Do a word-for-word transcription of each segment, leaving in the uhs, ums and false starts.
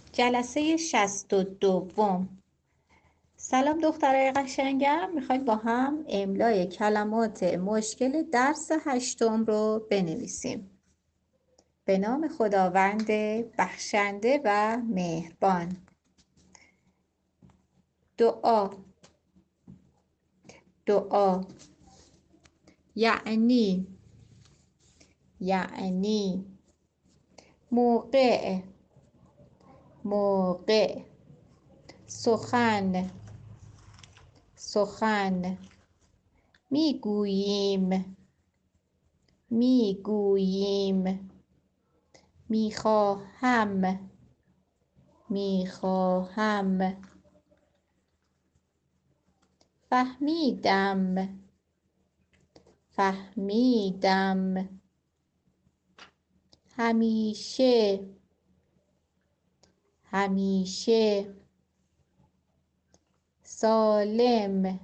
جلسه شصت و دوم. سلام دخترای قشنگم، میخوایم با هم املای کلمات مشکل درس هشتم رو بنویسیم. به نام خداوند بخشنده و مهربان. دعا. دعا یعنی یعنی موقع موقع سخن سخن میگوییم میگوییم میخواهم میخواهم فهمیدم فهمیدم همیشه همیشه سالم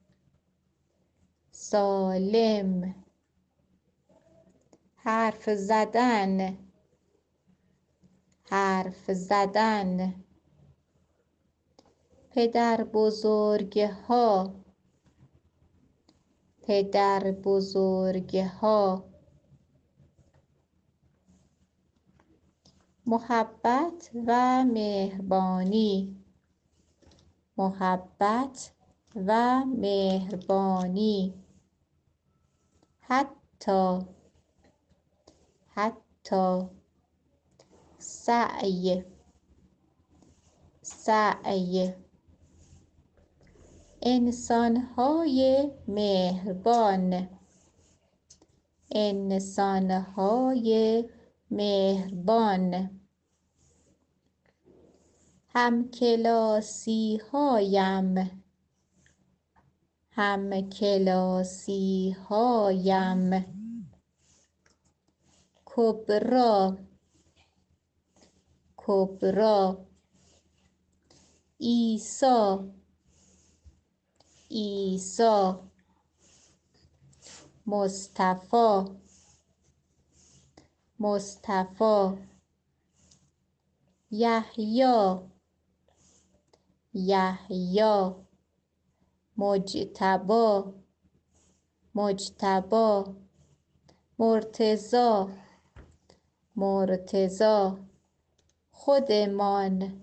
سالم حرف زدن حرف زدن پدر بزرگها پدر بزرگها محبت و مهربانی محبت و مهربانی حتی حتی سعی سعی انسان‌های مهربان انسان‌های مهربان همکلاسی‌هایم همکلاسی‌هایم کبری کبری عیسی عیسی مصطفی مصطفی یحیی یحیی مجتبی مجتبی مرتضی مرتضی خودمان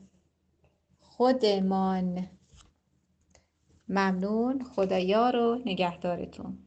خودمان. ممنون. خدایا رو نگهدارتون.